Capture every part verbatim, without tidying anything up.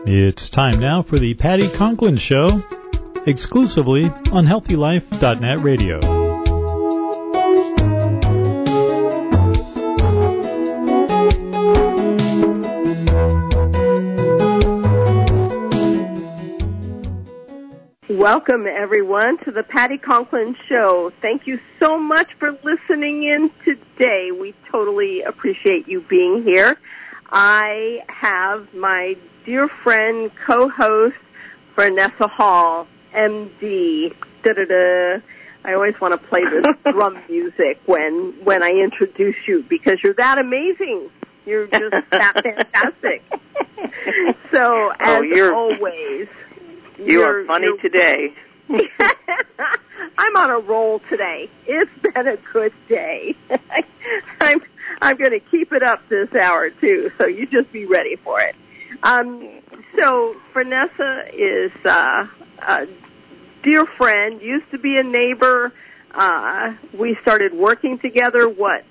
It's time now for the Patty Conklin Show, exclusively on healthy life dot net radio. Welcome, everyone, to the Patty Conklin Show. Thank you so much for listening in today. We totally appreciate you being here. I have my dear friend, co-host, Vanessa Hall, M D. Da-da-da. I always want to play this drum music when, when I introduce you because you're that amazing. You're just that fantastic. So, as oh, always... You you're, are funny today. I'm on a roll today. It's been a good day. I'm I'm going to keep it up this hour too, so you just be ready for it. Um, so Vanessa is uh, a dear friend. Used to be a neighbor. Uh, we started working together. What?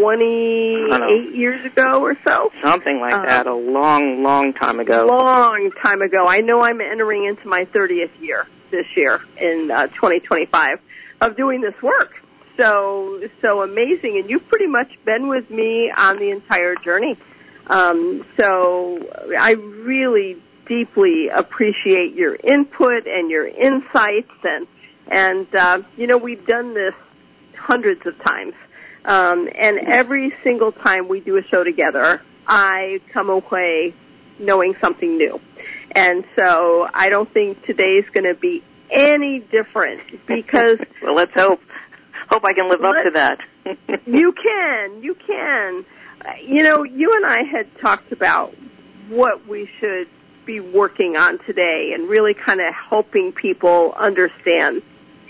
twenty-eight years ago or so? Something like um, that, a long, long time ago. Long time ago. I know I'm entering into my thirtieth year this year in uh, twenty twenty-five of doing this work. So, so amazing. And you've pretty much been with me on the entire journey. Um, so I really deeply appreciate your input and your insights. And, and uh, you know, we've done this hundreds of times. Um, and every single time we do a show together, I come away knowing something new. And so I don't think today's going to be any different because... well, let's hope. Hope I can live up to that. You can. You can. You know, you and I had talked about what we should be working on today and really kind of helping people understand.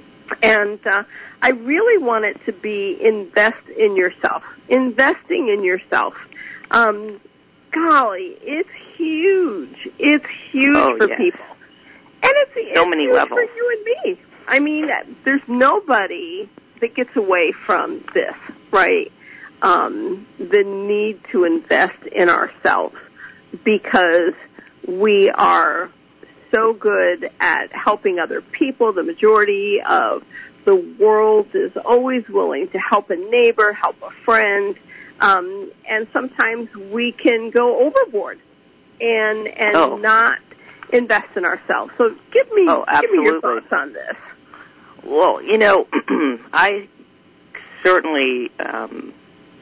And uh, I really want it to be invest in yourself, investing in yourself. Um, golly, it's huge. It's huge oh, for yes. people. And it's, it's so many huge levels. for you and me. I mean, there's nobody that gets away from this, right? Um, the need to invest in ourselves because we are so good at helping other people. The majority of the world is always willing to help a neighbor, help a friend, um, and sometimes we can go overboard and and oh. not invest in ourselves. So give me oh, give me your thoughts on this. Well, you know, I certainly um,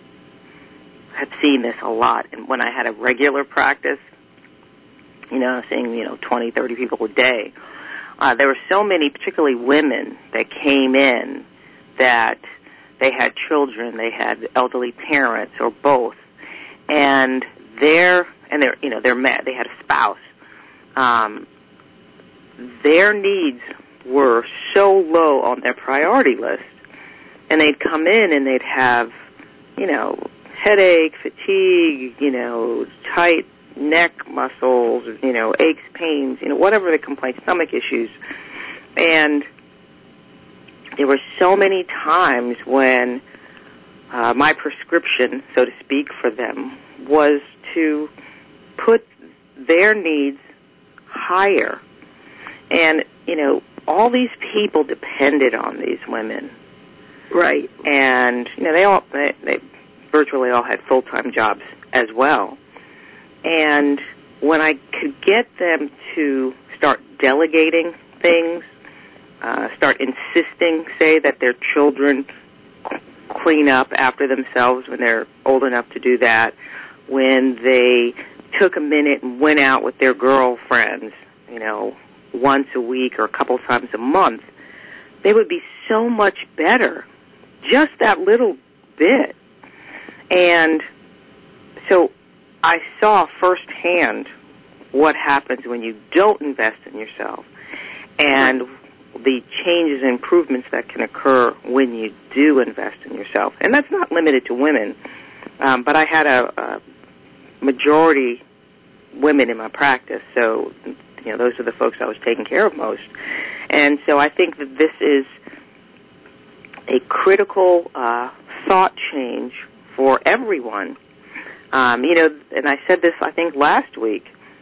have seen this a lot, and when I had a regular practice, you know, seeing, you know, twenty, thirty people a day, uh, there were so many, particularly women, that came in that they had children, they had elderly parents, or both, and their, and they're, you know, they're met, they had a spouse. Um, their needs were so low on their priority list, and they'd come in and they'd have, you know, headache, fatigue, you know, tight neck muscles, you know, aches, pains, you know, whatever the complaint, stomach issues. And there were so many times when uh, my prescription, so to speak, for them was to put their needs higher. And, you know, all these people depended on these women. Right. And, you know, they all, they, they virtually all had full-time jobs as well. And when I could get them to start delegating things, uh, start insisting, say, that their children clean up after themselves when they're old enough to do that, when they took a minute and went out with their girlfriends, you know, once a week or a couple times a month, they would be so much better, just that little bit. And so I saw firsthand what happens when you don't invest in yourself and the changes and improvements that can occur when you do invest in yourself. And that's not limited to women, um, but I had a, a majority women in my practice, so you know those are the folks I was taking care of most. And so I think that this is a critical uh, thought change for everyone. Um, you know, and I said this, I think, last week.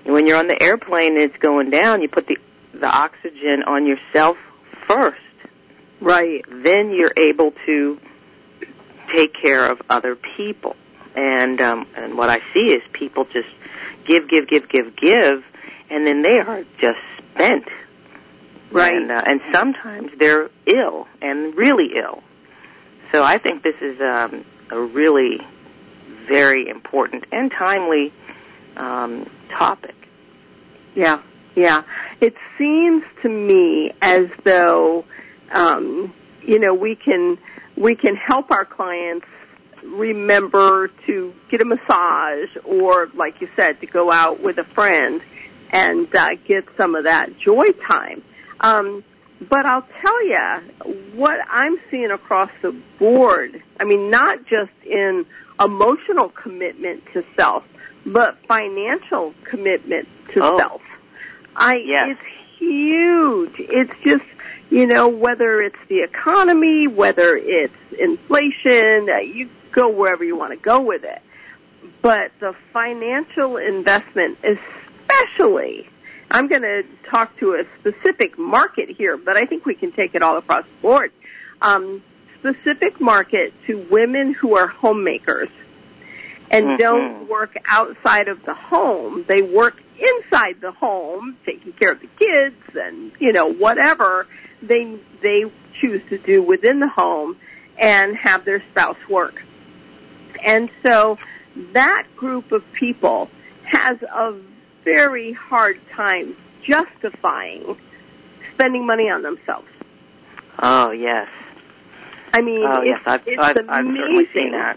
when you're on the airplane and it's going down, you put the, the oxygen on yourself first. Right. Then you're able to take care of other people. And um, and what I see is people just give, give, give, give, give, and then they are just spent. Right. And, uh, and sometimes they're ill and really ill. So I think this is um, a really very important and timely um, topic. Yeah, yeah. It seems to me as though, um, you know, we can we can help our clients remember to get a massage, or, like you said, to go out with a friend and uh, get some of that joy time. Um, but I'll tell you what I'm seeing across the board. I mean, not just in emotional commitment to self, but financial commitment to oh. self. I, yes. It's huge. It's just, you know, whether it's the economy, whether it's inflation, uh, you go wherever you want to go with it. But the financial investment, especially, I'm going to talk to a specific market here, but I think we can take it all across the board. Um, specific market to women who are homemakers and mm-hmm. don't work outside of the home. They work inside the home, taking care of the kids and, you know, whatever they they choose to do within the home, and have their spouse work. And so that group of people has a very hard time justifying spending money on themselves. Oh, yes. I mean, oh, it's, yes. I've, it's I've, amazing. I've certainly seen that.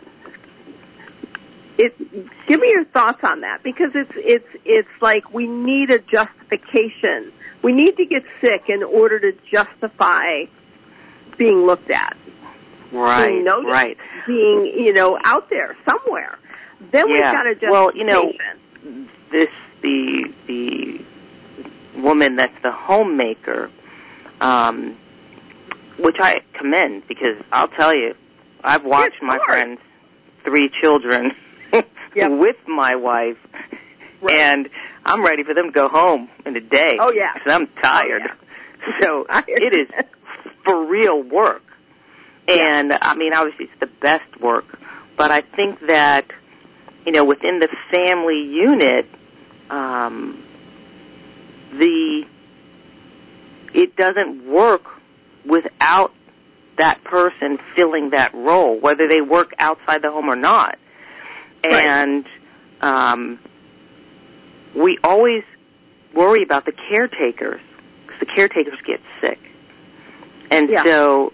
It, give me your thoughts on that, because it's it's it's like we need a justification. We need to get sick in order to justify being looked at, right? Being noticed, right. being, you know, out there somewhere. Then yeah. we've got a justification. Well, you know, this the the woman that's the homemaker, um, which I commend, because I'll tell you, I've watched my friends' three children yep. with my wife, right. and I'm ready for them to go home in a day. Oh, yeah. Because I'm tired. Oh, yeah. So it is for real work. And, yeah. I mean, obviously it's the best work. But I think that, you know, within the family unit, um, the it doesn't work without that person filling that role, whether they work outside the home or not. And um, we always worry about the caretakers, because the caretakers get sick. And yeah. so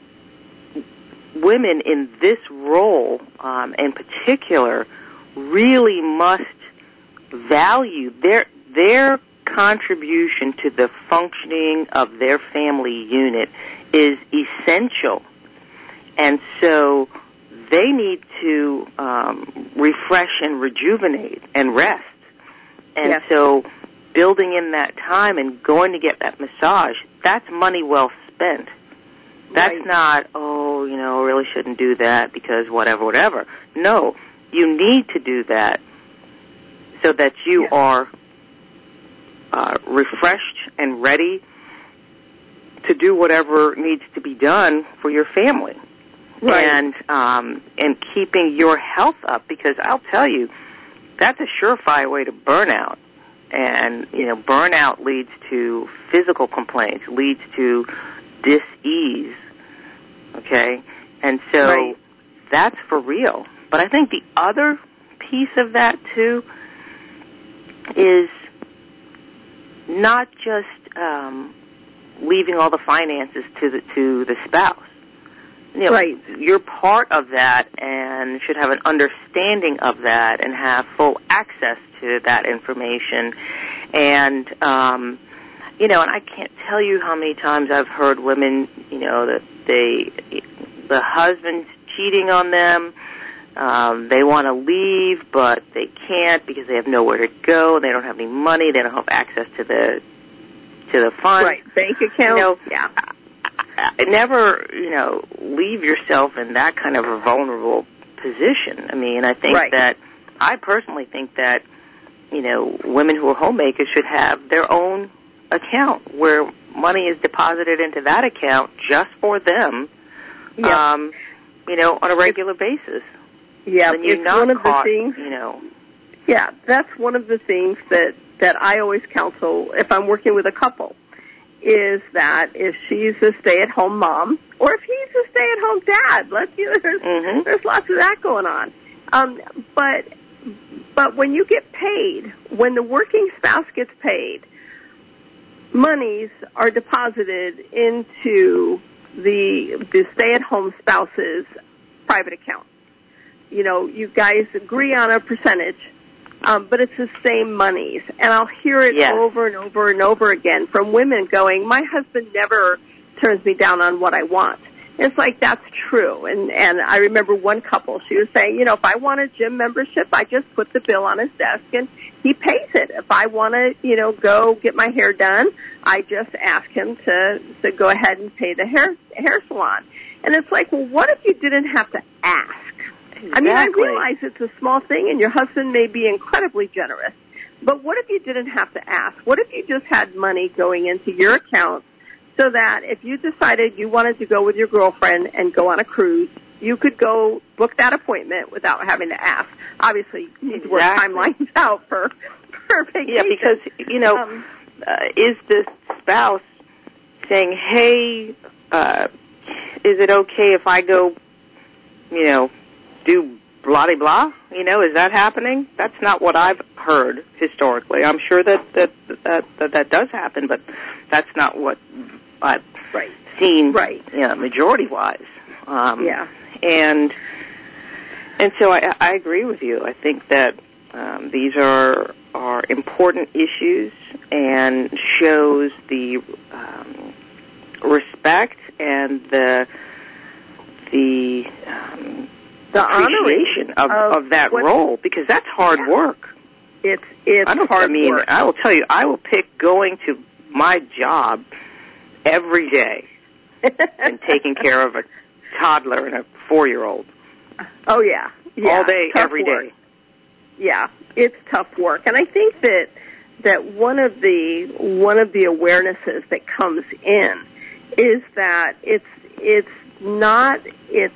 women in this role, um, in particular, really must value their their contribution to the functioning of their family unit is essential. And so they need to um, refresh and rejuvenate and rest. And yes. so building in that time and going to get that massage, that's money well spent. That's right. not, oh, you know, really shouldn't do that because whatever, whatever. No, you need to do that so that you yes. are uh, refreshed and ready to do whatever needs to be done for your family. Right. And um, and keeping your health up, because I'll tell you, that's a surefire way to burnout. And, you know, burnout leads to physical complaints, leads to dis-ease, okay? And so right. that's for real. But I think the other piece of that, too, is not just um, leaving all the finances to the to the spouse. You know, right. You're part of that and should have an understanding of that and have full access to that information. And, um, you know, and I can't tell you how many times I've heard women, you know, that they, the husband's cheating on them. Um, they want to leave, but they can't because they have nowhere to go. They don't have any money. They don't have access to the to the funds. Right, bank account. You know, yeah. Never, you know, leave yourself in that kind of a vulnerable position. I mean, I think right. that, I personally think that you know, women who are homemakers should have their own account where money is deposited into that account just for them, Yep. um, you know, on a regular basis. Yeah, Then you're it's not one of caught, the things. You know. Yeah, that's one of the things that that I always counsel if I'm working with a couple, is that if she's a stay-at-home mom or if he's a stay-at-home dad, let's you know, there's Mm-hmm. there's lots of that going on. Um, but but when you get paid, when the working spouse gets paid, monies are deposited into the the stay-at-home spouse's private account. You know, you guys agree on a percentage, um, but it's the same monies. And I'll hear it Yes. over and over and over again from women going, my husband never turns me down on what I want. It's like, that's true. And, and I remember one couple, she was saying, you know, if I want a gym membership, I just put the bill on his desk and he pays it. If I want to, you know, go get my hair done, I just ask him to, to go ahead and pay the hair, hair salon. And it's like, well, what if you didn't have to ask? Exactly. I mean, I realize it's a small thing and your husband may be incredibly generous, but what if you didn't have to ask? What if you just had money going into your account so that if you decided you wanted to go with your girlfriend and go on a cruise, you could go book that appointment without having to ask? Obviously, you need to work Exactly. timelines out for, for vacation. Yeah, because, you know, Um, uh, is the spouse saying, hey, uh, is it okay if I go, you know, do blah, blah? You know, is that happening? That's not what I've heard historically. I'm sure that that that, that, that does happen, but that's not what I've right. seen, Right. you know, majority-wise. Um, Yeah. And, and so I, I agree with you. I think that um, these are are important issues and shows the um, respect and the the um, The appreciation of, of, of that what, role, because that's hard yeah. work. It's it's I don't, hard I mean, work. I will tell you, I will pick going to my job every day and taking care of a toddler and a four-year-old. Oh yeah, yeah. All day, tough every work. day. Yeah, it's tough work, and I think that that one of the one of the awarenesses that comes in is that it's it's not it's.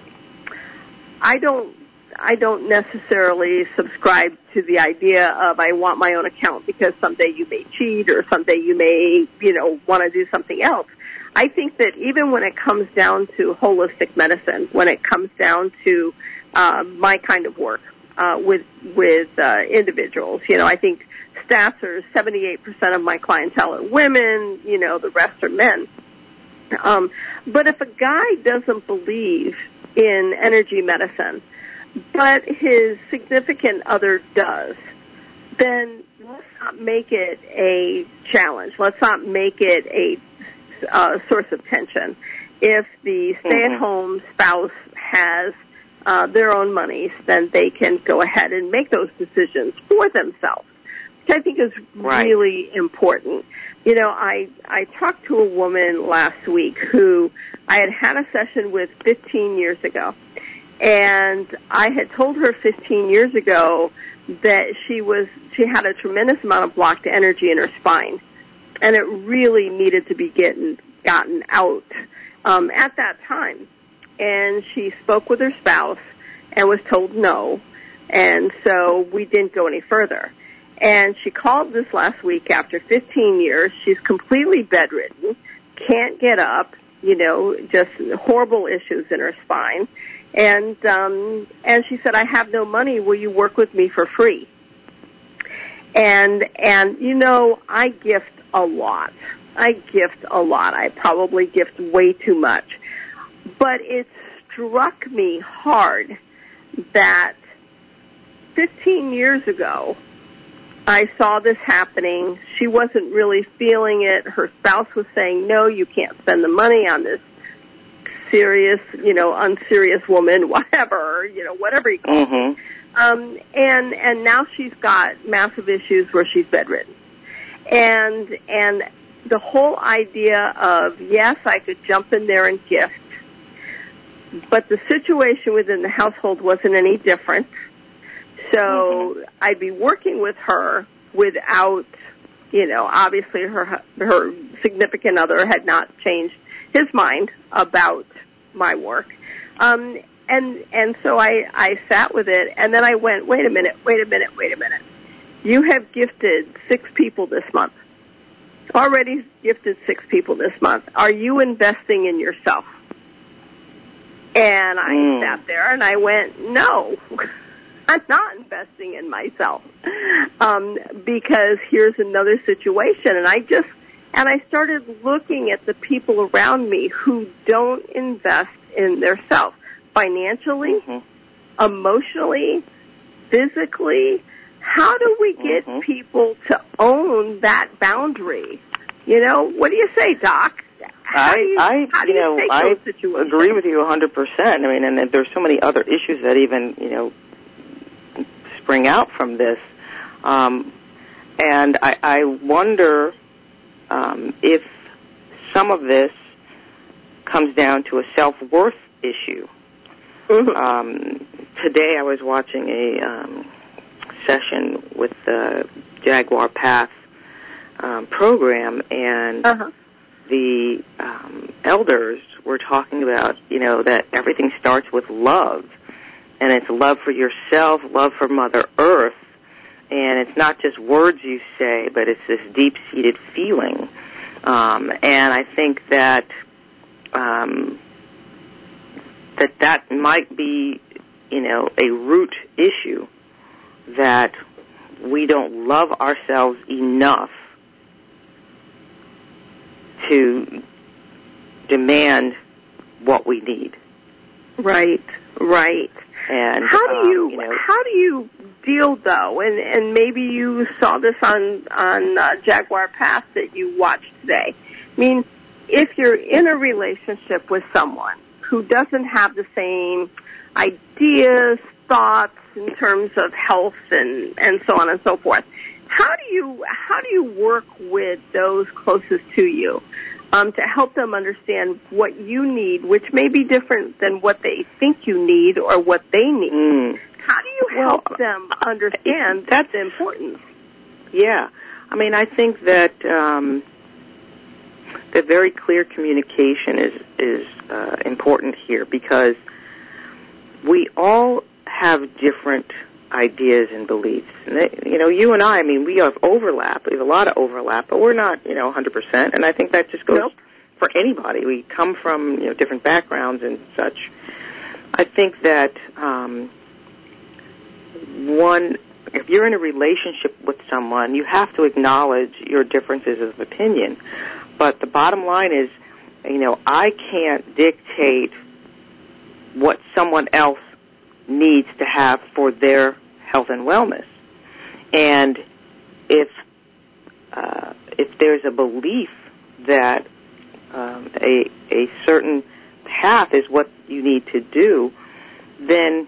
I don't I don't necessarily subscribe to the idea of I want my own account because someday you may cheat or someday you may, you know, want to do something else. I think that even when it comes down to holistic medicine, when it comes down to uh, my kind of work uh, with with uh, individuals, you know, I think stats are seventy-eight percent of my clientele are women, you know, the rest are men. Um, but if a guy doesn't believe in energy medicine, but his significant other does, then let's not make it a challenge. Let's not make it a uh, source of tension. If the stay-at-home spouse has uh, their own monies, then they can go ahead and make those decisions for themselves, which I think is Right. really important. You know, I, I talked to a woman last week who I had had a session with fifteen years ago. And I had told her fifteen years ago that she was, she had a tremendous amount of blocked energy in her spine. And it really needed to be getting, gotten out, um, at that time. And she spoke with her spouse and was told no. And so we didn't go any further. And she called this last week after fifteen years. She's completely bedridden, can't get up, you know, just horrible issues in her spine. And um, and she said, I have no money. Will you work with me for free? And and you know, I gift a lot. I gift a lot. I probably gift way too much. But it struck me hard that fifteen years ago, I saw this happening. She wasn't really feeling it. Her spouse was saying, no, you can't spend the money on this serious, you know, unserious woman, whatever, you know, whatever you call Mm-hmm. it. Um, and, and now she's got massive issues where she's bedridden. And, and the whole idea of, yes, I could jump in there and gift, but the situation within the household wasn't any different. So mm-hmm. I'd be working with her without, you know, obviously her her significant other had not changed his mind about my work. Um, and and so I, I sat with it, and then I went, wait a minute, wait a minute, wait a minute. You have gifted six people this month. Already gifted six people this month. Are you investing in yourself? And I mm. sat there and I went, no, I'm not investing in myself. Um, because here's another situation. And I just, and I started looking at the people around me who don't invest in their self financially, mm-hmm. emotionally, physically. How do we get mm-hmm. people to own that boundary? You know, what do you say, Doc? How I, do you, I, how do you you know, take I those situations? agree with you one hundred percent. I mean, and there's so many other issues that even, you know, spring out from this. Um, and I, I wonder um, if some of this comes down to a self-worth issue. Mm-hmm. Um, today I was watching a um, session with the Jaguar Path um, program, and uh-huh. the um, elders were talking about, you know, that everything starts with love, and it's love for yourself, love for Mother Earth, and it's not just words you say, but it's this deep-seated feeling. Um, and I think that um, that that might be, you know, a root issue, that we don't love ourselves enough to demand what we need. Right, right. And how do you, um, you know, how do you deal though? And and maybe you saw this on on uh, Jaguar Path that you watched today. I mean, if you're in a relationship with someone who doesn't have the same ideas, thoughts in terms of health and and so on and so forth, how do you how do you work with those closest to you um, to help them understand what you need, which may be different than what they think you need or what they need? Mm. How do you help well, them understand that's the importance? Yeah, I mean, I think that um, that very clear communication is is uh, important here, because we all have different ideas and beliefs. And they, you know, you and I, I mean, we have overlap. We have a lot of overlap, but we're not, you know, one hundred percent. And I think that just goes nope. for anybody. We come from, you know, different backgrounds and such. I think that um, one, if you're in a relationship with someone, you have to acknowledge your differences of opinion. But the bottom line is, you know, I can't dictate what someone else needs to have for their health and wellness. And if uh, if there's a belief that um, a a certain path is what you need to do, then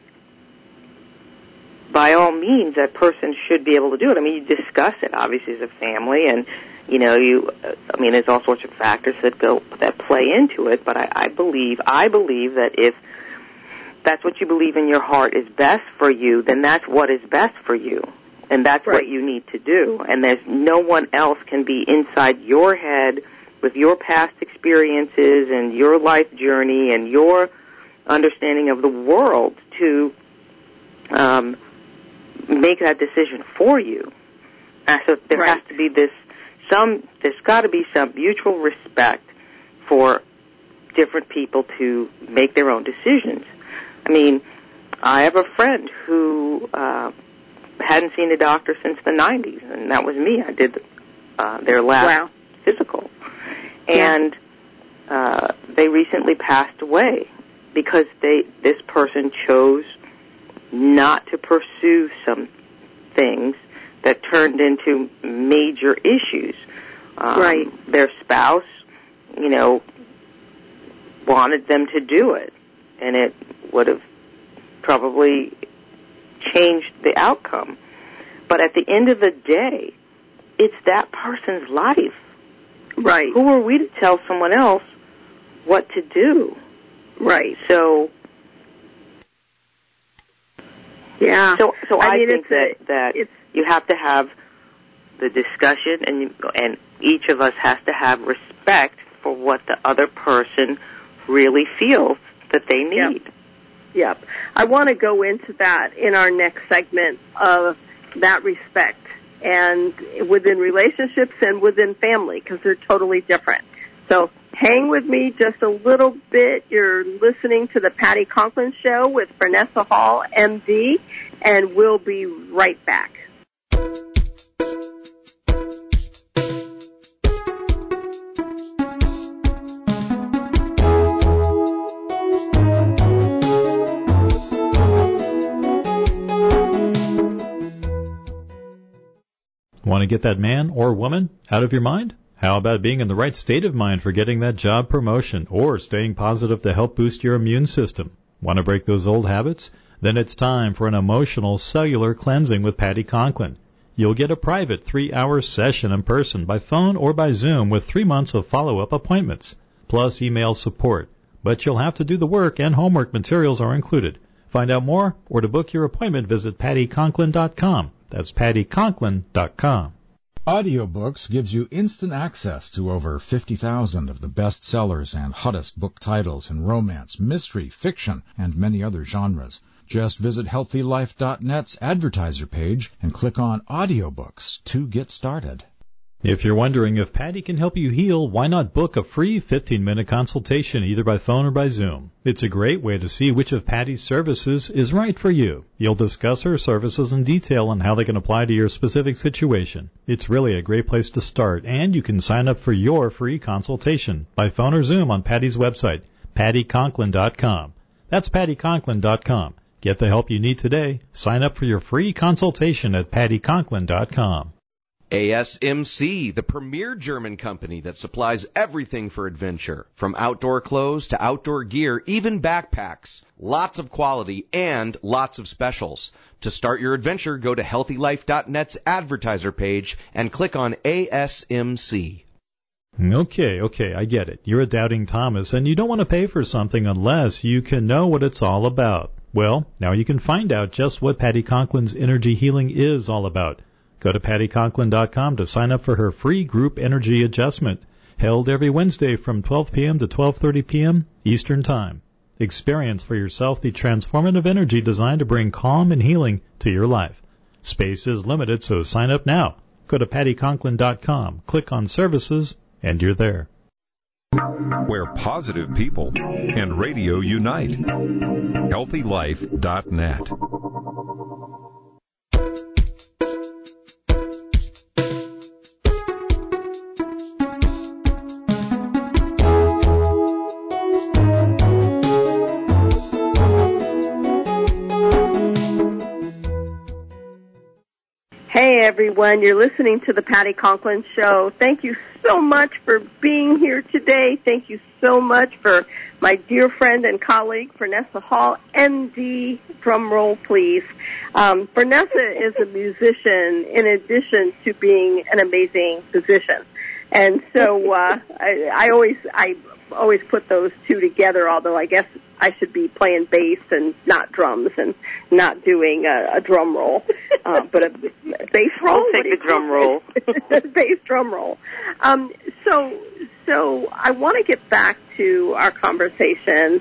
by all means that person should be able to do it. I mean, you discuss it obviously as a family, and you know, you. Uh, I mean, there's all sorts of factors that go that play into it. But I, I believe I believe that if that's what you believe in your heart is best for you, then that's what is best for you. And that's right. what you need to do. And there's no one else can be inside your head with your past experiences and your life journey and your understanding of the world to um, make that decision for you. And so there right. has to be this, some, there's got to be some mutual respect for different people to make their own decisions. I mean, I have a friend who uh, hadn't seen a doctor since the nineties, and that was me. I did uh, their last wow. physical. And uh, they recently passed away because they this person chose not to pursue some things that turned into major issues. Um, right. Their spouse, you know, wanted them to do it, and it would have probably changed the outcome. But at the end of the day, it's that person's life. Right. Who are we to tell someone else what to do? Right. So Yeah. So, so I, I mean, think that a, that you have to have the discussion, and you, and each of us has to have respect for what the other person really feels that they need. Yep. Yep. I want to go into that in our next segment of that respect, and within relationships and within family, because they're totally different. So hang with me just a little bit. You're listening to the Patty Conklin Show with Vanessa Hall, M D, and we'll be right back. Want to get that man or woman out of your mind? How about being in the right state of mind for getting that job promotion or staying positive to help boost your immune system? Want to break those old habits? Then it's time for an emotional cellular cleansing with Patty Conklin. You'll get a private three-hour session in person by phone or by Zoom with three months of follow-up appointments, plus email support. But you'll have to do the work, and homework materials are included. Find out more or to book your appointment, visit patty conklin dot com. That's patty conklin dot com. Audiobooks gives you instant access to over fifty thousand of the best sellers and hottest book titles in romance, mystery, fiction, and many other genres. Just visit healthy life dot net's advertiser page and click on Audiobooks to get started. If you're wondering if Patty can help you heal, why not book a free fifteen-minute consultation either by phone or by Zoom? It's a great way to see which of Patty's services is right for you. You'll discuss her services in detail and how they can apply to your specific situation. It's really a great place to start, and you can sign up for your free consultation by phone or Zoom on Patty's website, patty conklin dot com. That's patty conklin dot com. Get the help you need today. Sign up for your free consultation at patty conklin dot com. A S M C, the premier German company that supplies everything for adventure, from outdoor clothes to outdoor gear, even backpacks. Lots of quality and lots of specials. To start your adventure, go to healthy life dot net's advertiser page and click on A S M C. Okay, okay, I get it. You're a doubting Thomas, and you don't want to pay for something unless you can know what it's all about. Well, now you can find out just what Patty Conklin's energy healing is all about. Go to patty conklin dot com to sign up for her free group energy adjustment, held every Wednesday from twelve p.m. to twelve thirty p.m. Eastern Time. Experience for yourself the transformative energy designed to bring calm and healing to your life. Space is limited, so sign up now. Go to patty conklin dot com, click on Services, and you're there. Where positive people and radio unite. healthy life dot net. Hey, everyone. You're listening to the Patty Conklin Show. Thank you so much for being here today. Thank you so much for my dear friend and colleague, Vanessa Hall, M D. Drum roll, please. Um, Vanessa is a musician in addition to being an amazing physician. And so uh, I, I always I always put those two together, although I guess I should be playing bass and not drums and not doing a, a drum roll, uh, but a, a bass roll. We'll take the drum roll. Bass drum roll. Um, so, so I want to get back to our conversation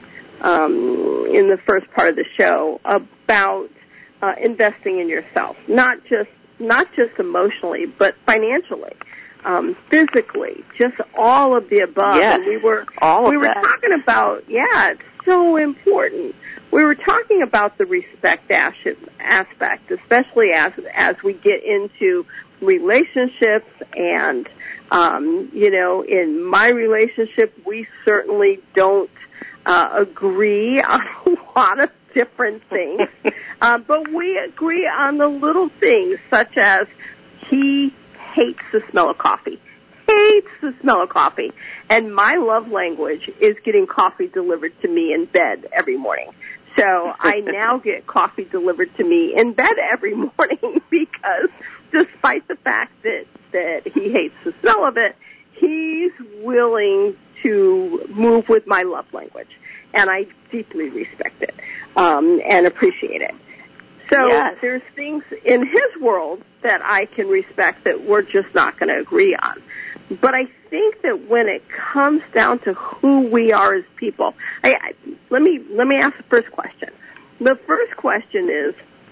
um, in the first part of the show about uh, investing in yourself, not just not just emotionally, but financially. Um, physically, just all of the above. Yes, and we were all of we were that. talking about, yeah, it's so important. We were talking about the respect aspect, especially as as we get into relationships, and um, you know, in my relationship, we certainly don't uh, agree on a lot of different things, uh, but we agree on the little things, such as he hates the smell of coffee. Hates the smell of coffee. And my love language is getting coffee delivered to me in bed every morning. So I now get coffee delivered to me in bed every morning because despite the fact that, that he hates the smell of it, he's willing to move with my love language. And I deeply respect it um, and appreciate it. So yes. there's things in his world that I can respect that we're just not going to agree on. But I think that when it comes down to who we are as people, I, I, let me let me ask the first question. The first question is,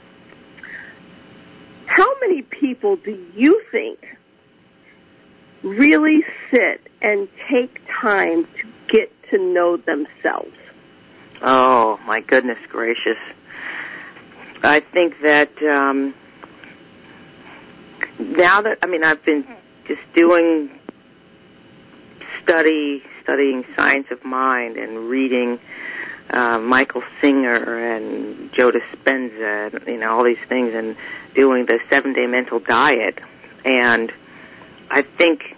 how many people do you think really sit and take time to get to know themselves? Oh, my goodness gracious. I think that um, now that, I mean, I've been just doing study, studying science of mind and reading uh, Michael Singer and Joe Dispenza, and, you know, all these things, and doing the seven-day mental diet. And I think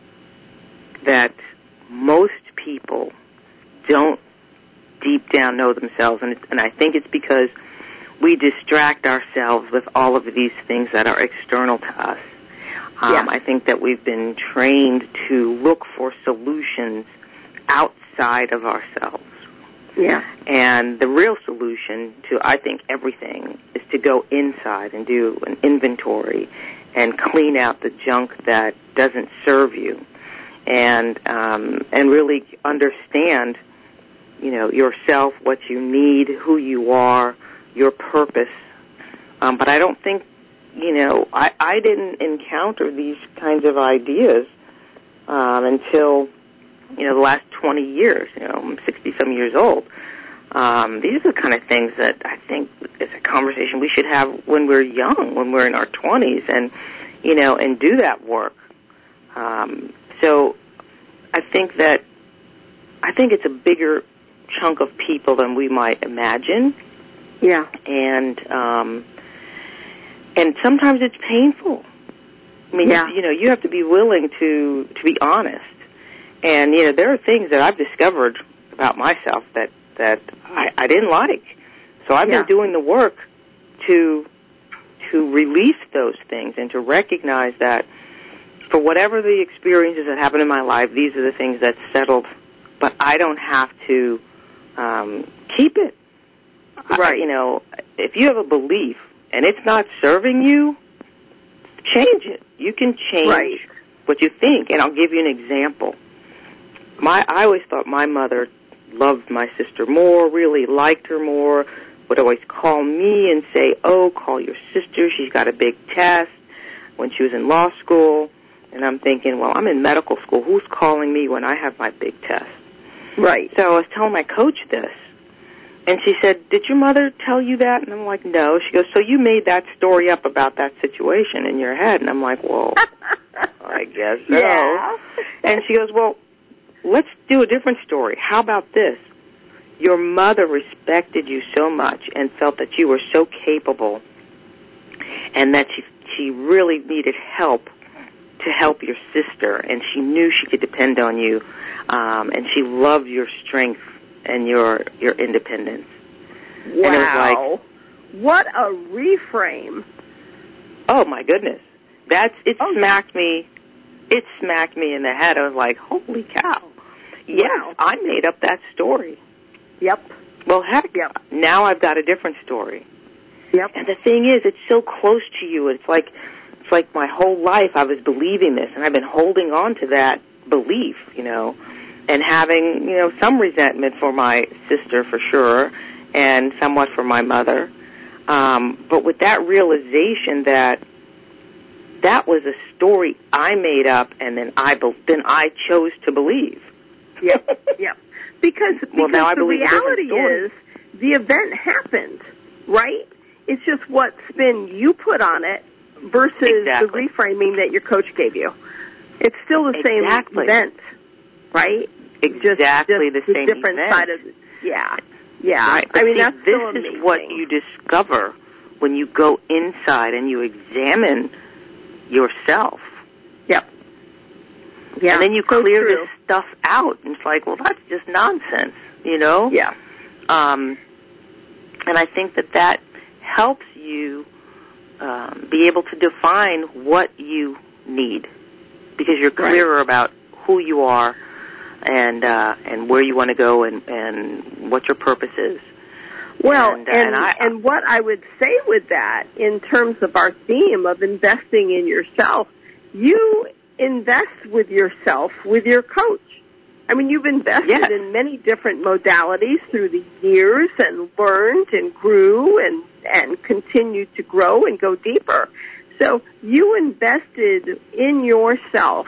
that most people don't deep down know themselves, and, it's, and I think it's because we distract ourselves with all of these things that are external to us. Um, yeah. I think that we've been trained to look for solutions outside of ourselves. Yeah. And the real solution to, I think, everything is to go inside and do an inventory and clean out the junk that doesn't serve you, and um, and really understand, you know, yourself, what you need, who you are, your purpose. Um, but I don't think, you know, I, I didn't encounter these kinds of ideas um, until, you know, the last twenty years. You know, I'm sixty-some years old. Um, these are the kind of things that I think is a conversation we should have when we're young, when we're in our twenties, and, you know, and do that work. Um, so I think that, I think it's a bigger chunk of people than we might imagine. Yeah. And, um, and sometimes it's painful. I mean, yeah. you, you know, you have to be willing to, to be honest. And, you know, there are things that I've discovered about myself that, that I, I didn't like. So I've yeah. been doing the work to, to release those things and to recognize that for whatever the experiences that happened in my life, these are the things that settled, but I don't have to, um, keep it. Right. I, you know, if you have a belief and it's not serving you, change it. You can change right. what you think. And I'll give you an example. My, I always thought my mother loved my sister more, really liked her more, would always call me and say, oh, call your sister, she's got a big test, when she was in law school. And I'm thinking, well, I'm in medical school. Who's calling me when I have my big test? Right. So I was telling my coach this. And she said, did your mother tell you that? And I'm like, no. She goes, so you made that story up about that situation in your head? And I'm like, well, I guess so. Yeah. And she goes, well, let's do a different story. How about this? Your mother respected you so much and felt that you were so capable and that she, she really needed help to help your sister, and she knew she could depend on you, um, and she loved your strength and your your independence. Wow. And it was like, what a reframe. oh my goodness. That's it oh, smacked me it smacked me in the head. I was like, holy cow. Yes, wow. I made up that story. Yep. Well, heck, yep. now I've got a different story. Yep. And the thing is, it's so close to you. It's like it's like my whole life I was believing this, and I've been holding on to that belief, you know, and having, you know, some resentment for my sister for sure, and somewhat for my mother. Um, but with that realization that that was a story I made up, and then I be- then I chose to believe. Yep. Yep. Because because well, now I the believe reality is the event happened, right? It's just what spin you put on it versus exactly. the reframing that your coach gave you. It's still the exactly. same event, right? Exactly just, just the same different event. side of it. Yeah. Yeah. Right. I mean, see, that's this still is amazing. what you discover when you go inside and you examine yourself. Yep. Yeah. And then you so clear true. this stuff out, and it's like, well, that's just nonsense, you know? Yeah. Um, and I think that that helps you um, be able to define what you need, because you're clearer right. about who you are and uh, and where you want to go and, and what your purpose is. Well, and, and, and, I, and what I would say with that, in terms of our theme of investing in yourself, you invest with yourself with your coach. I mean, you've invested yes. in many different modalities through the years and learned and grew and, and continued to grow and go deeper. So you invested in yourself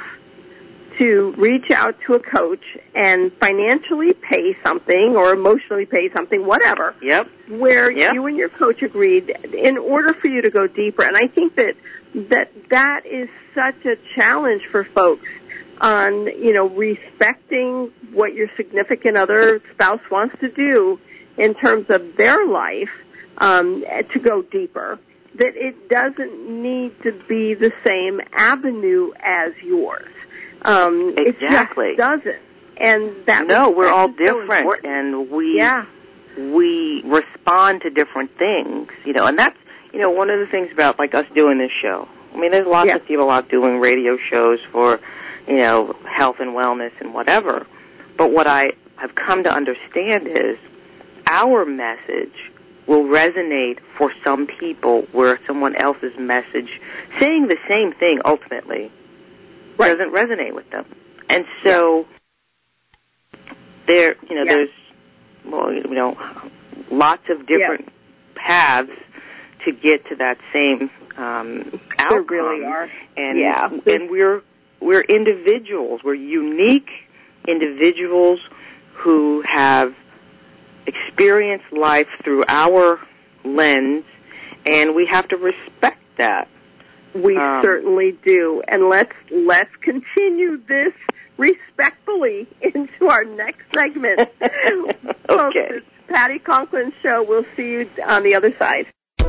to reach out to a coach and financially pay something or emotionally pay something, whatever, yep. where yep. you and your coach agreed in order for you to go deeper. And I think that that, that is such a challenge for folks on, you know, respecting what your significant other spouse wants to do in terms of their life um, to go deeper, that it doesn't need to be the same avenue as yours. Um, exactly. It just doesn't. And that no, we're all so different, and we yeah. we respond to different things, you know. And that's, you know, one of the things about like us doing this show. I mean, there's lots yeah. of people out doing radio shows for, you know, health and wellness and whatever. But what I have come to understand is our message will resonate for some people where someone else's message, saying the same thing ultimately, right. doesn't resonate with them. And so yeah. there, you know, yeah. there's, well, you know, lots of different yeah. paths to get to that same um, outcome. There really are. And, yeah. and we're we're individuals. We're unique individuals who have experienced life through our lens, and we have to respect that. We um, certainly do. And let's let's continue this respectfully into our next segment. Okay. Folks, it's Patty Conklin's show. We'll see you on the other side.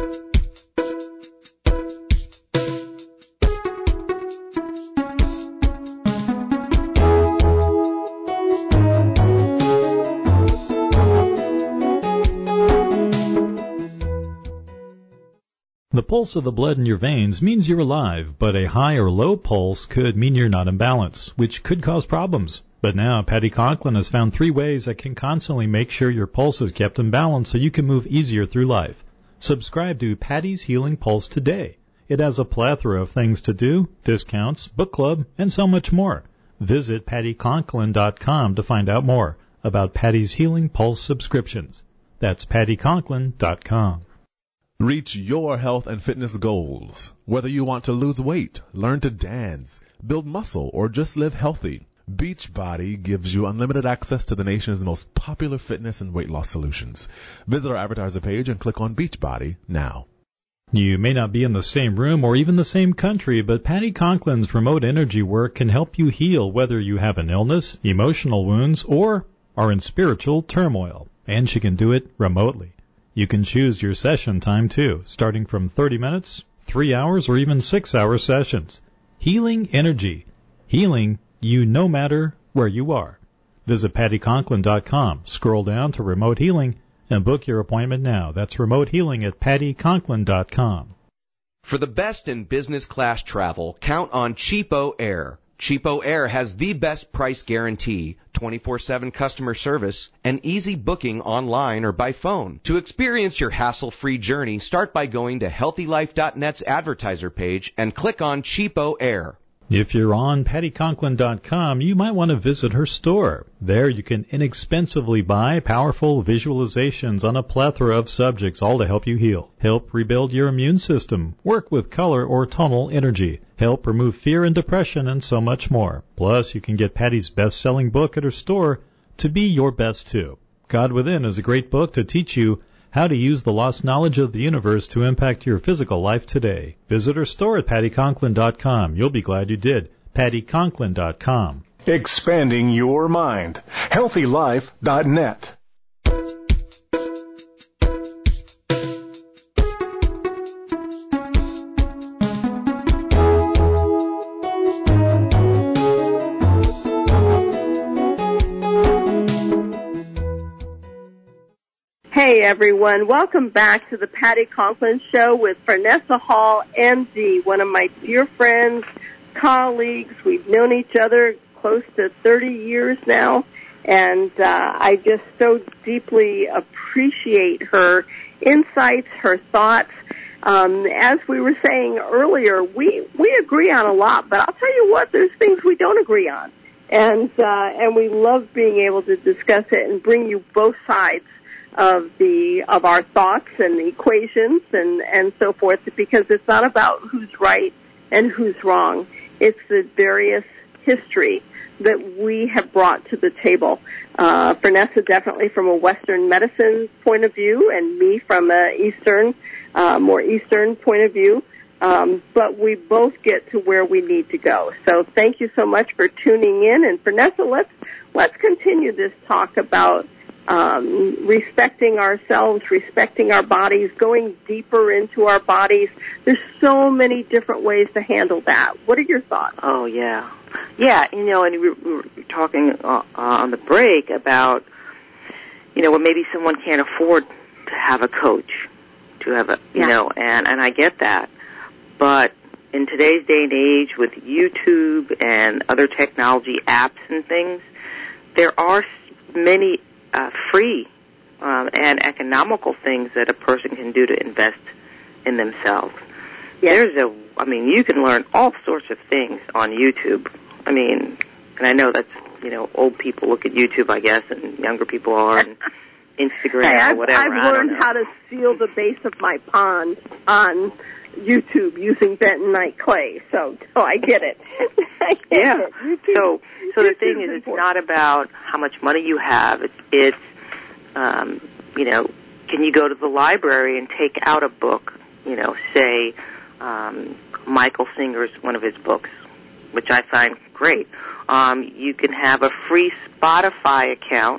The pulse of the blood in your veins means you're alive, but a high or low pulse could mean you're not in balance, which could cause problems. But now, Patty Conklin has found three ways that can constantly make sure your pulse is kept in balance so you can move easier through life. Subscribe to Patty's Healing Pulse today. It has a plethora of things to do, discounts, book club, and so much more. Visit patty conklin dot com to find out more about Patty's Healing Pulse subscriptions. That's patty conklin dot com. Reach your health and fitness goals. Whether you want to lose weight, learn to dance, build muscle, or just live healthy, Beachbody gives you unlimited access to the nation's most popular fitness and weight loss solutions. Visit our advertiser page and click on Beachbody now. You may not be in the same room or even the same country, but Patty Conklin's remote energy work can help you heal whether you have an illness, emotional wounds, or are in spiritual turmoil. And she can do it remotely. You can choose your session time, too, starting from thirty minutes, three hours, or even six-hour sessions. Healing energy. Healing you no matter where you are. Visit patty conklin dot com, scroll down to Remote Healing, and book your appointment now. That's Remote Healing at patty conklin dot com. For the best in business class travel, count on Cheapo Air. Cheapo Air has the best price guarantee, twenty-four seven customer service, and easy booking online or by phone. To experience your hassle-free journey, start by going to healthy life dot net's advertiser page and click on Cheapo Air. If you're on patty conklin dot com, you might want to visit her store. There you can inexpensively buy powerful visualizations on a plethora of subjects, all to help you heal, help rebuild your immune system, work with color or tonal energy, help remove fear and depression, and so much more. Plus, you can get Patty's best-selling book at her store, To Be Your Best Too. God Within is a great book to teach you how to use the lost knowledge of the universe to impact your physical life today. Visit her store at patty conklin dot com. You'll be glad you did. patty conklin dot com. Expanding your mind. healthy life dot net. Hey, everyone. Welcome back to the Patty Conklin Show with Vanessa Hall, M D, one of my dear friends, colleagues. We've known each other close to thirty years now, And uh, I just so deeply appreciate her insights, her thoughts. Um, as we were saying earlier, we, we agree on a lot, but I'll tell you what, there's things we don't agree on. And, uh, and we love being able to discuss it and bring you both sides of the, of our thoughts and the equations and, and so forth, because it's not about who's right and who's wrong. It's the various history that we have brought to the table. Uh, Vanessa definitely from a Western medicine point of view, and me from a Eastern, uh, more Eastern point of view. Um, but we both get to where we need to go. So thank you so much for tuning in. And Vanessa, let's let's continue this talk about um, respecting ourselves, respecting our bodies, going deeper into our bodies. There's so many different ways to handle that. What are your thoughts? Oh, yeah. Yeah, you know, and we were talking uh, on the break about, you know, well, maybe someone can't afford to have a coach, to have a, you yeah. know, and, and I get that. But in today's day and age with YouTube and other technology apps and things, there are many uh, free um, and economical things that a person can do to invest in themselves. Yes. There's a, I mean, you can learn all sorts of things on YouTube. I mean, and I know that's, you know, old people look at YouTube, I guess, and younger people are on Instagram hey, I've, or whatever. I've learned how to seal the base of my pond on YouTube using bentonite clay, so, so I get it. I get yeah. it. YouTube, so, so the thing is, important. It's not about how much money you have. It's, it's, um, you know, can you go to the library and take out a book? You know, say um, Michael Singer's one of his books, which I find great. Um, you can have a free Spotify account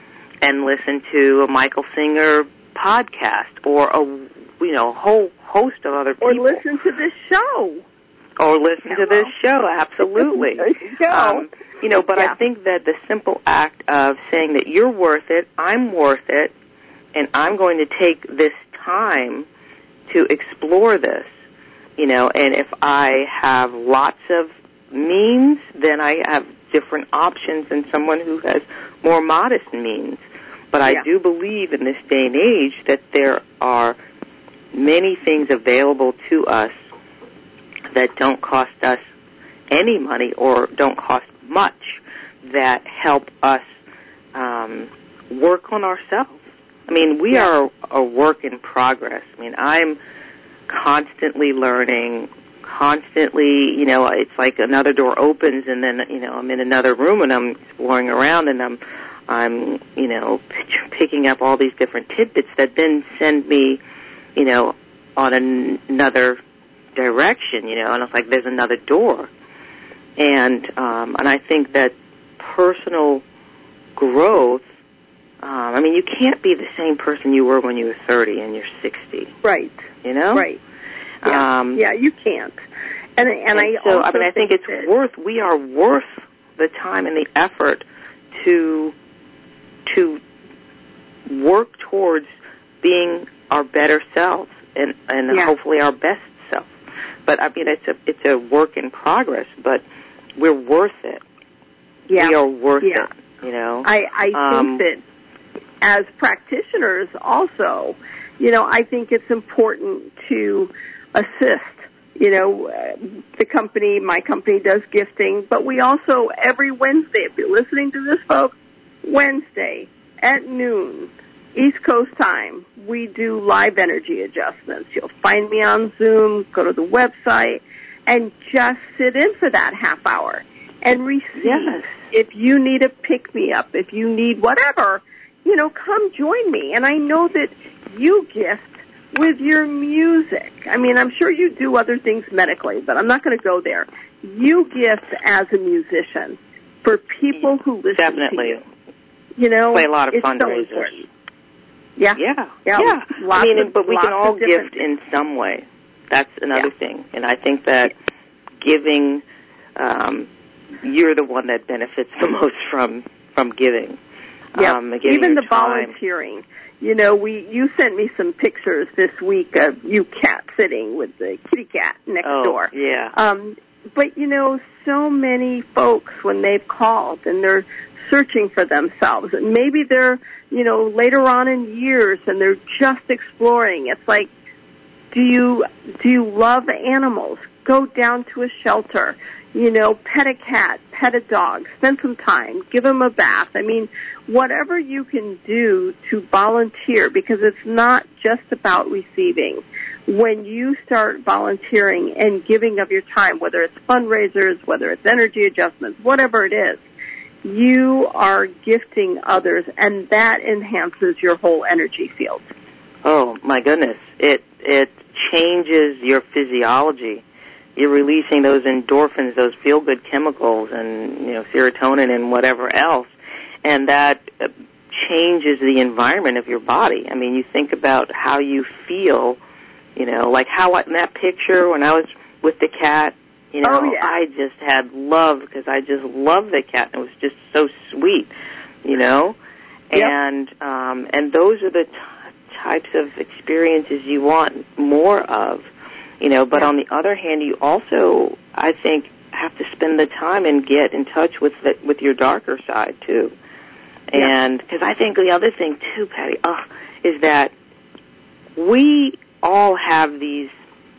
and listen to a Michael Singer podcast, or a, you know, whole host of other people. Or listen to this show. Or listen Hello. to this show, absolutely. There you go. Um, you know, but yeah. I think that the simple act of saying that you're worth it, I'm worth it, and I'm going to take this time to explore this, you know, and if I have lots of means, then I have different options than someone who has more modest means. But I yeah. do believe in this day and age that there are many things available to us that don't cost us any money or don't cost much that help us um, work on ourselves. I mean, we yeah. are a work in progress. I mean, I'm constantly learning, constantly, you know, it's like another door opens and then, you know, I'm in another room and I'm exploring around and I'm, I'm, you know, picking up all these different tidbits that then send me, you know, on an, another direction, you know, and it's like there's another door. And, um, and I think that personal growth, um, I mean, you can't be the same person you were when you were thirty and you're sixty. Right. You know? Right. Yeah, um, yeah you can't. And, and, and I so, also I mean, I think, think it's that worth, we are worth the time and the effort to, to work towards being our better selves and, and yeah. hopefully our best self. But, I mean, it's a, it's a work in progress, but we're worth it. Yeah. We are worth yeah. it, you know? I, I um, think that as practitioners also, you know, I think it's important to assist. You know, uh, the company, my company does gifting, but we also, every Wednesday, if you're listening to this, folks, Wednesday at noon, East Coast time, we do live energy adjustments. You'll find me on Zoom, go to the website, and just sit in for that half hour and receive. Yes. If you need a pick-me-up, if you need whatever, you know, come join me. And I know that you gift with your music. I mean, I'm sure you do other things medically, but I'm not going to go there. You gift as a musician for people who listen Definitely. to you. You know, play a lot of it's fundraisers. So important. Yeah. Yeah. Yeah. yeah. Lots I mean, of, but we can all different... gift in some way. That's another yeah. thing. And I think that giving, um, you're the one that benefits the most from, from giving. Yeah. Um, Even the time. volunteering. You know, we you sent me some pictures this week of you cat sitting with the kitty cat next oh, door. Yeah. Um, but, you know, so many folks, when they've called and they're searching for themselves, and maybe they're, you know, later on in years and they're just exploring. It's like, do you, do you love animals? Go down to a shelter, you know, pet a cat, pet a dog, spend some time, give them a bath. I mean, whatever you can do to volunteer, because it's not just about receiving. When you start volunteering and giving of your time, whether it's fundraisers, whether it's energy adjustments, whatever it is, you are gifting others, and that enhances your whole energy field. Oh, my goodness. It, it changes your physiology. You're releasing those endorphins, those feel-good chemicals, and, you know, serotonin and whatever else, and that changes the environment of your body. I mean, you think about how you feel, you know, like how I, in that picture when I was with the cat, you know, oh, yeah. I just had love because I just loved the cat, and it was just so sweet, you know, yep. and um, and those are the t- types of experiences you want more of. You know, but yeah. on the other hand, you also, I think, have to spend the time and get in touch with the, with your darker side too. Yeah. And because I think the other thing too, Patty, oh, is that we all have these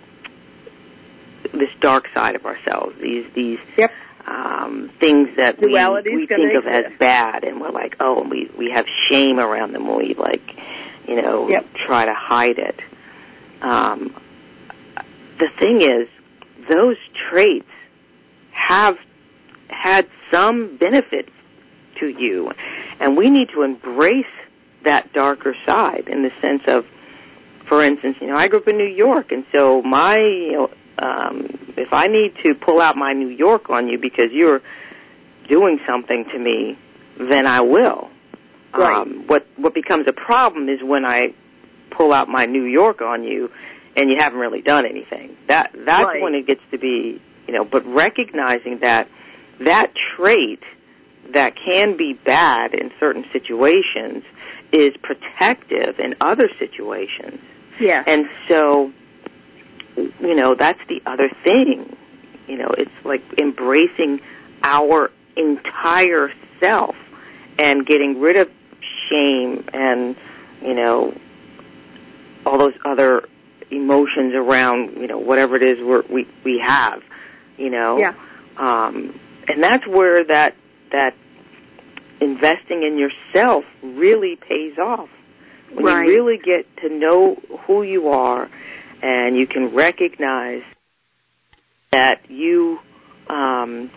this dark side of ourselves. These these yep. um, things that we, we think of as bad, and we're like, oh, and we we have shame around them. We like, you know, yep. try to hide it. Um, The thing is, those traits have had some benefit to you, and we need to embrace that darker side in the sense of, for instance, you know, I grew up in New York, and so my, you know, um, if I need to pull out my New York on you because you're doing something to me, then I will. Right. Um, what what becomes a problem is when I pull out my New York on you and you haven't really done anything. That that's right. when it gets to be, you know, but recognizing that that trait that can be bad in certain situations is protective in other situations. Yeah. And so, you know, that's the other thing. You know, it's like embracing our entire self and getting rid of shame and, you know, all those other emotions around, you know, whatever it is we're, we we have, you know. Yeah. Um, and that's where that that investing in yourself really pays off. When right. you really get to know who you are and you can recognize that you um,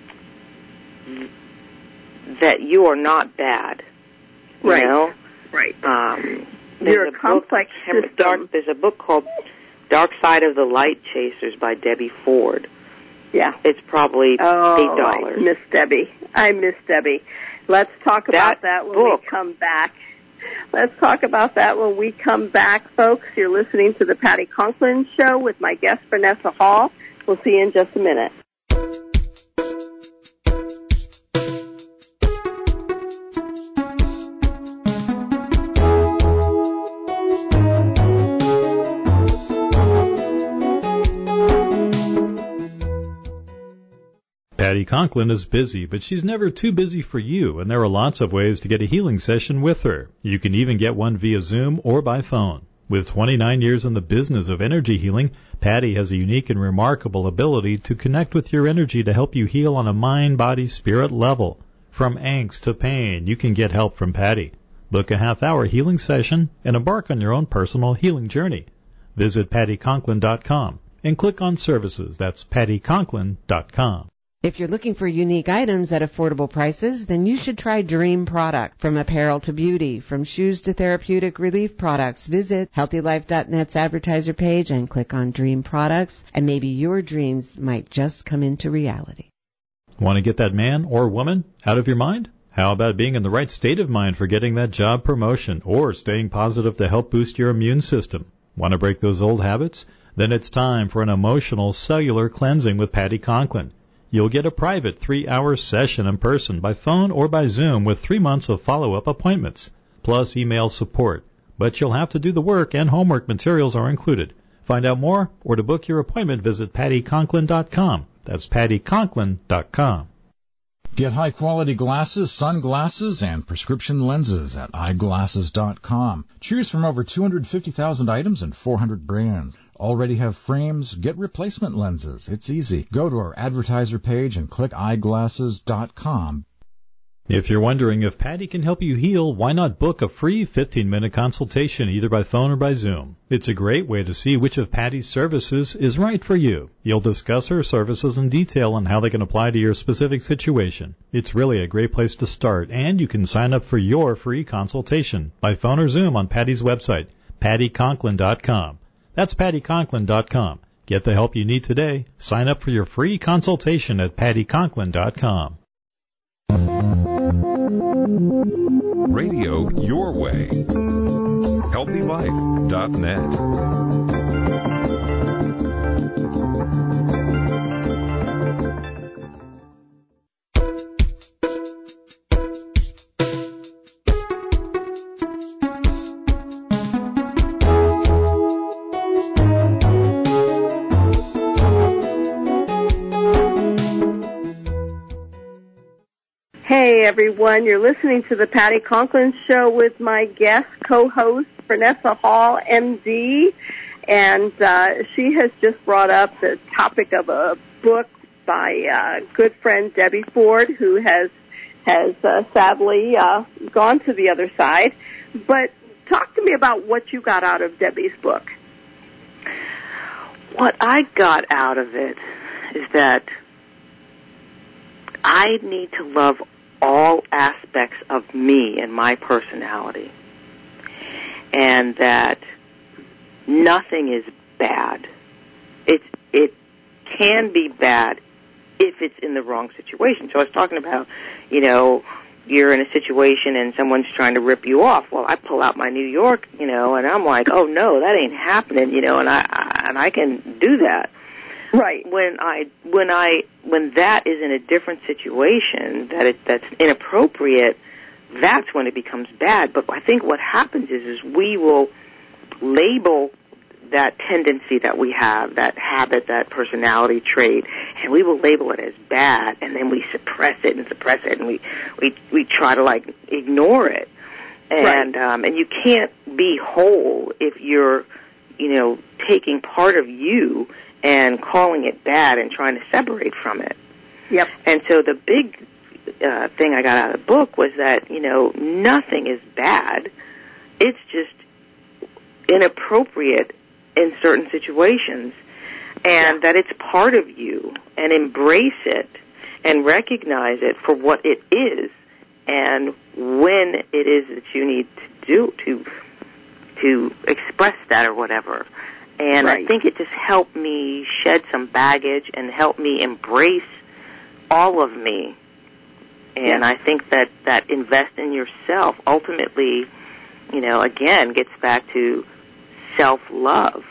that you are not bad. You right. know? Right. Um, You're a, a complex book, system. Dark, there's a book called Dark Side of the Light Chasers by Debbie Ford. Yeah. It's probably oh, eight dollars. I miss Debbie. I miss Debbie. Let's talk about that, that when book. we come back. Let's talk about that when we come back, folks. You're listening to the Patty Conklin Show with my guest, Vanessa Hall. We'll see you in just a minute. Patty Conklin is busy, but she's never too busy for you, and there are lots of ways to get a healing session with her. You can even get one via Zoom or by phone. With twenty-nine years in the business of energy healing, Patty has a unique and remarkable ability to connect with your energy to help you heal on a mind, body, spirit level. From angst to pain, you can get help from Patty. Book a half-hour healing session and embark on your own personal healing journey. Visit patty conklin dot com and click on Services. That's patty conklin dot com. If you're looking for unique items at affordable prices, then you should try Dream Product. From apparel to beauty, from shoes to therapeutic relief products, visit healthy life dot net's advertiser page and click on Dream Products, and maybe your dreams might just come into reality. Want to get that man or woman out of your mind? How about being in the right state of mind for getting that job promotion or staying positive to help boost your immune system? Want to break those old habits? Then it's time for an emotional cellular cleansing with Patty Conklin. You'll get a private three-hour session in person by phone or by Zoom with three months of follow-up appointments, plus email support. But you'll have to do the work, and homework materials are included. Find out more or to book your appointment, visit patty conklin dot com. That's Patty Conklin dot com. Get high-quality glasses, sunglasses, and prescription lenses at eyeglasses dot com. Choose from over two hundred fifty thousand items and four hundred brands. Already have frames? Get replacement lenses. It's easy. Go to our advertiser page and click eyeglasses dot com. If you're wondering if Patty can help you heal, why not book a free fifteen-minute consultation either by phone or by Zoom? It's a great way to see which of Patty's services is right for you. You'll discuss her services in detail and how they can apply to your specific situation. It's really a great place to start, and you can sign up for your free consultation by phone or Zoom on Patty's website, Patty Conklin dot com. That's Patty Conklin dot com. Get the help you need today. Sign up for your free consultation at Patty Conklin dot com. Radio your way. healthy life dot net. Hey everyone, you're listening to the Patty Conklin Show with my guest co-host, Vanessa Hall, M D, and uh, she has just brought up the topic of a book by uh, good friend Debbie Ford, who has has uh, sadly uh, gone to the other side. But talk to me about what you got out of Debbie's book. What I got out of it is that I need to love all aspects of me and my personality, and that nothing is bad. It's, it can be bad if it's in the wrong situation. So I was talking about, you know, you're in a situation and someone's trying to rip you off. Well, I pull out my New York, you know, and I'm like, oh no, that ain't happening, you know, and I, I and I can do that. Right. When I when I when that is in a different situation, that it that's inappropriate, that's when it becomes bad. But I think what happens is is we will label that tendency that we have, that habit, that personality trait, and we will label it as bad, and then we suppress it and suppress it, and we we we try to like ignore it. And right. um and you can't be whole if you're, you know, taking part of you and calling it bad and trying to separate from it. Yep. And so the big uh, thing I got out of the book was that, you know, nothing is bad. It's just inappropriate in certain situations, and yeah. that it's part of you, and embrace it and recognize it for what it is and when it is that you need to do to to express that or whatever. And right. I think it just helped me shed some baggage and help me embrace all of me. And yeah. I think that, that invest in yourself ultimately, you know, again, gets back to self-love.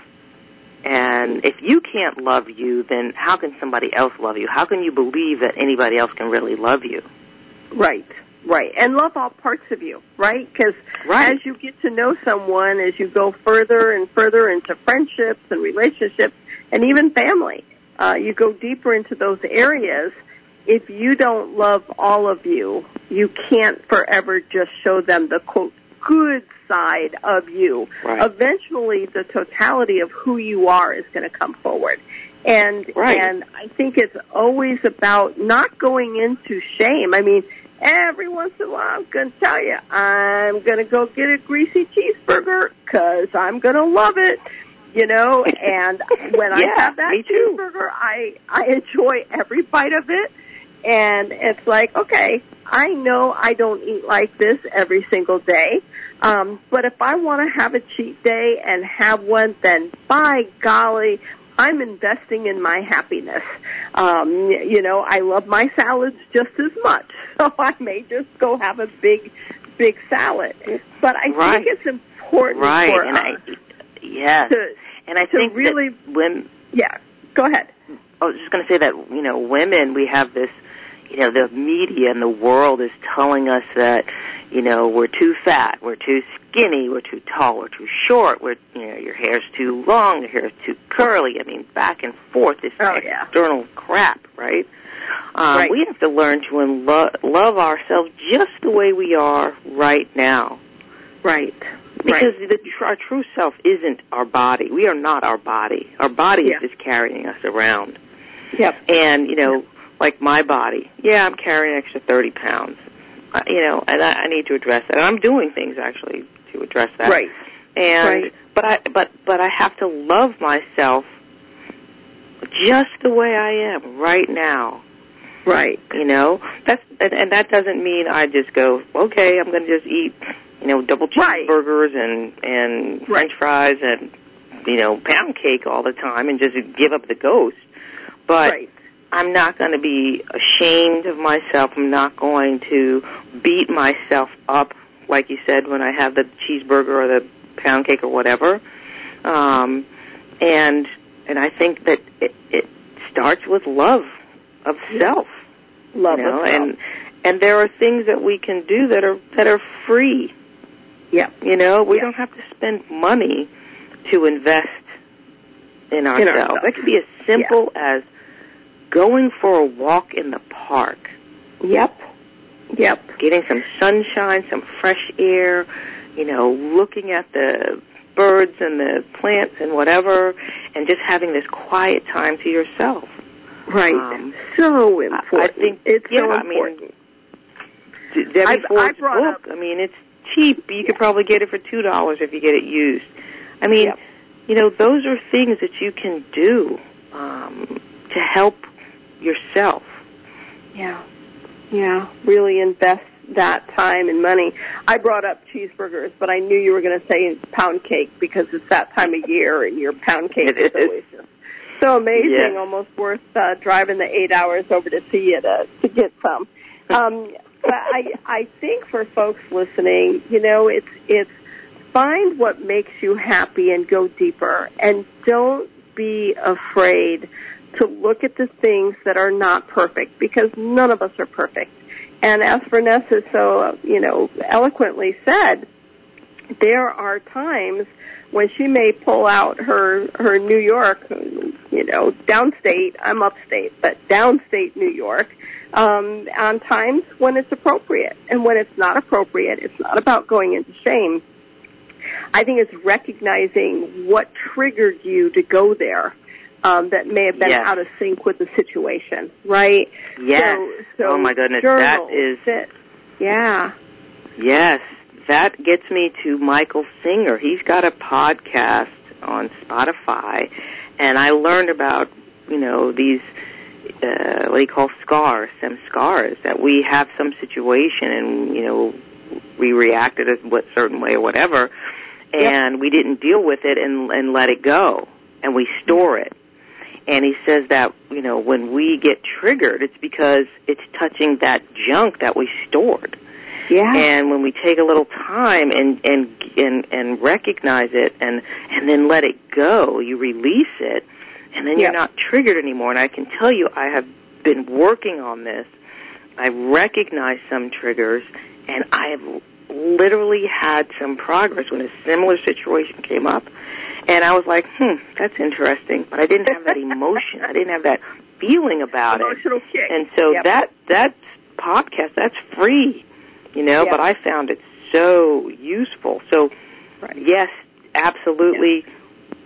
And if you can't love you, then how can somebody else love you? How can you believe that anybody else can really love you? Right. Right, and love all parts of you, right? Because right. as you get to know someone, as you go further and further into friendships and relationships and even family, uh, you go deeper into those areas. If you don't love all of you, you can't forever just show them the, quote, good side of you. Right. Eventually, the totality of who you are is going to come forward. And, right. and I think it's always about not going into shame. I mean, every once in a while, I'm going to tell you, I'm going to go get a greasy cheeseburger because I'm going to love it, you know. And when yeah, I have that cheeseburger, I, I enjoy every bite of it. And it's like, okay, I know I don't eat like this every single day. Um, but if I want to have a cheat day and have one, then by golly, I'm investing in my happiness. Um, you know, I love my salads just as much, so I may just go have a big, big salad. But I right. think it's important right. for and us I, yes. to, and I to think really, that when, yeah, go ahead. I was just going to say that, you know, women, we have this, you know, the media and the world is telling us that, you know, we're too fat, we're too skinny, we're too tall, we're too short, we're, you know, your hair's too long, your hair's too curly. I mean, back and forth, this oh, external yeah. crap, right? Um, right? We have to learn to lo- love ourselves just the way we are right now. Right. Because right. The, our true self isn't our body. We are not our body. Our body yeah. is just carrying us around. Yep. And, you know, like my body, yeah, I'm carrying an extra thirty pounds. Uh, you know, and I, I need to address that. And I'm doing things, actually, to address that. Right. And, right. But I, but, but I have to love myself just the way I am right now. Right. You know, that's, and, and that doesn't mean I just go, okay, I'm going to just eat, you know, double cheeseburgers right. and, and French right. fries and, you know, pound cake all the time and just give up the ghost. But right. I'm not going to be ashamed of myself. I'm not going to beat myself up, like you said, when I have the cheeseburger or the pound cake or whatever. Um, and, and I think that it, it starts with love of self. Love you know, of self. And, and there are things that we can do that are, that are free. Yeah. You know, we yeah. don't have to spend money to invest in ourselves. In ourselves. That could be as simple yeah. as going for a walk in the park. Yep. Yep. Getting some sunshine, some fresh air, you know, looking at the birds and the plants and whatever, and just having this quiet time to yourself. Right. Um, so important. I think it's yeah, so I important. mean, Debbie I've, Ford's I brought book, up, I mean, it's cheap. You yeah. could probably get it for two dollars if you get it used. I mean, yep. you know, those are things that you can do um, to help yourself. Yeah. Yeah. Really invest that time and money. I brought up cheeseburgers, but I knew you were going to say pound cake because it's that time of year and your pound cake is always just so amazing, yeah. almost worth uh, driving the eight hours over to see you to, to get some. Um, but I, I think for folks listening, you know, it's, it's find what makes you happy and go deeper, and don't be afraid to look at the things that are not perfect, because none of us are perfect. And as Vanessa so, you know, eloquently said, there are times when she may pull out her, her New York, you know, downstate, I'm upstate, but downstate New York, um, on times when it's appropriate. And when it's not appropriate, it's not about going into shame. I think it's recognizing what triggered you to go there. Um, that may have been yes. out of sync with the situation, right? Yes. So, so oh my goodness, journal, that is. sit. Yeah. Yes, that gets me to Michael Singer. He's got a podcast on Spotify, and I learned about, you know, these uh, what he calls scars, some scars that we have some situation, and you know, we reacted a what certain way or whatever, and yep. we didn't deal with it and, and let it go, and we store it. And he says that, you know, when we get triggered, it's because it's touching that junk that we stored. Yeah. And when we take a little time and, and, and, and recognize it and, and then let it go, you release it, and then you're yep. not triggered anymore. And I can tell you, I have been working on this. I recognize some triggers, and I have literally had some progress when a similar situation came up. And I was like, hmm, that's interesting. But I didn't have that emotion. I didn't have that feeling about Emotional it. kick. And so yep. that, that podcast, that's free, you know, yep. but I found it so useful. So, right. yes, absolutely, yep.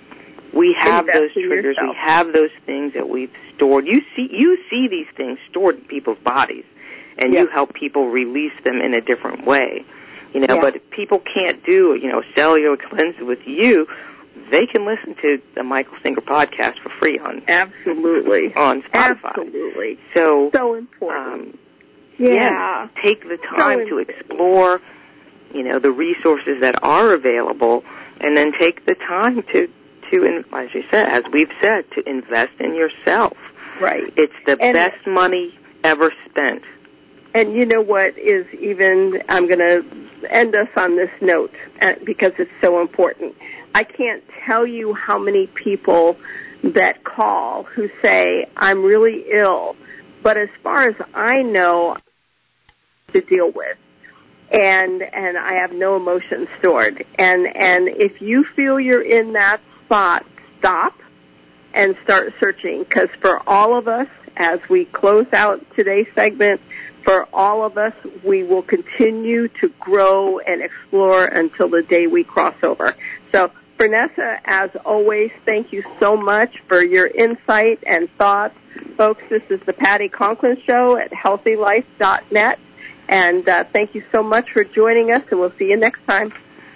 we have Invest those triggers. yourself. We have those things that we've stored. You see, you see these things stored in people's bodies, and yep. you help people release them in a different way. You know, yeah. but if people can't do, you know, cellular cleanse with you, they can listen to the Michael Singer podcast for free on absolutely on Spotify. Absolutely, so so important. Um, yeah, yes, take the time so to explore, you know, the resources that are available, and then take the time to to, as you said, as we've said, to invest in yourself. Right, it's the and best money ever spent. And you know what is even, I'm going to end us on this note because it's so important. I can't tell you how many people that call who say, I'm really ill, but as far as I know, to deal with. and and I have no emotions stored. And and if you feel you're in that spot, stop and start searching, because for all of us, as we close out today's segment, for all of us, we will continue to grow and explore until the day we cross over. So, Vanessa, as always, thank you so much for your insight and thoughts. Folks, this is the Patty Conklin Show at healthy life dot net, and uh, thank you so much for joining us, and we'll see you next time.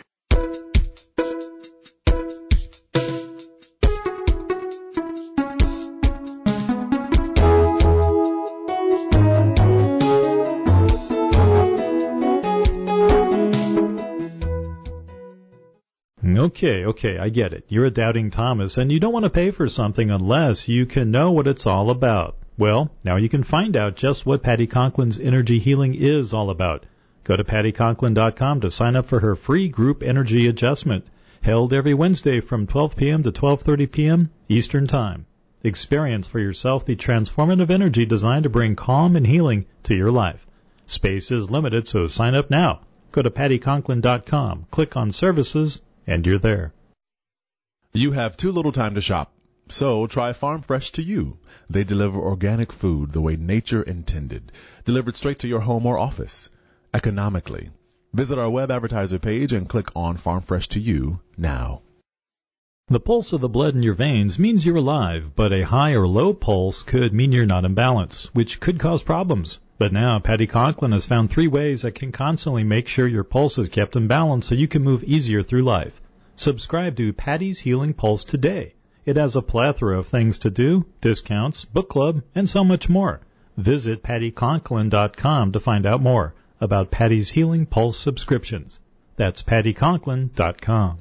Okay, okay, I get it. You're a doubting Thomas, and you don't want to pay for something unless you can know what it's all about. Well, now you can find out just what Patty Conklin's energy healing is all about. Go to patty conklin dot com to sign up for her free group energy adjustment, held every Wednesday from twelve p.m. to twelve thirty p.m. Eastern Time. Experience for yourself the transformative energy designed to bring calm and healing to your life. Space is limited, so sign up now. Go to patty conklin dot com, click on Services, and you're there. You have too little time to shop, so try Farm Fresh to You. They deliver organic food the way nature intended, delivered straight to your home or office, economically. Visit our web advertiser page and click on Farm Fresh to You now. The pulse of the blood in your veins means you're alive, but a high or low pulse could mean you're not in balance, which could cause problems. But now, Patty Conklin has found three ways that can constantly make sure your pulse is kept in balance so you can move easier through life. Subscribe to Patty's Healing Pulse today. It has a plethora of things to do, discounts, book club, and so much more. Visit patty conklin dot com to find out more about Patty's Healing Pulse subscriptions. That's patty conklin dot com.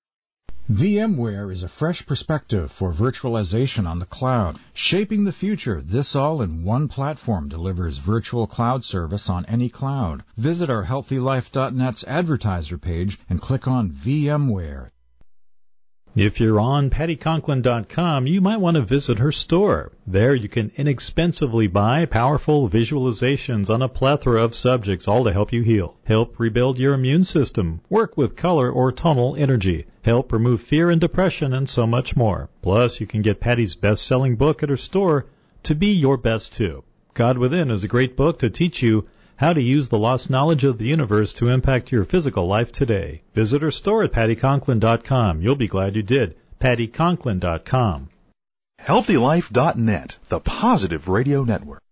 VMware is a fresh perspective for virtualization on the cloud. Shaping the future, this all in one platform delivers virtual cloud service on any cloud. Visit our healthy life dot net's advertiser page and click on VMware. If you're on patty conklin dot com, you might want to visit her store. There you can inexpensively buy powerful visualizations on a plethora of subjects, all to help you heal, help rebuild your immune system, work with color or tonal energy, help remove fear and depression, and so much more. Plus, you can get Patty's best-selling book at her store, To Be Your Best Too. God Within is a great book to teach you how to use the lost knowledge of the universe to impact your physical life today. Visit her store at patty conklin dot com. You'll be glad you did. patty conklin dot com. healthy life dot net, the Positive Radio Network.